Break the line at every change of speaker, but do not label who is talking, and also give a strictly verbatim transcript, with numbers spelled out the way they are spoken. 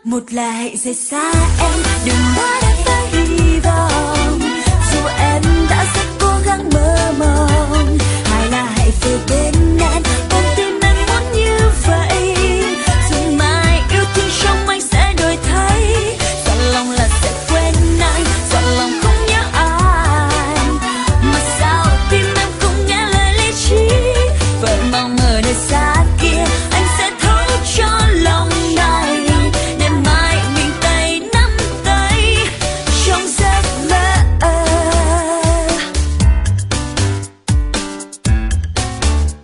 Một là hãy rời xa em, đừng nói đến với hy vọng. Dù em đã rất cố gắng mơ mộng,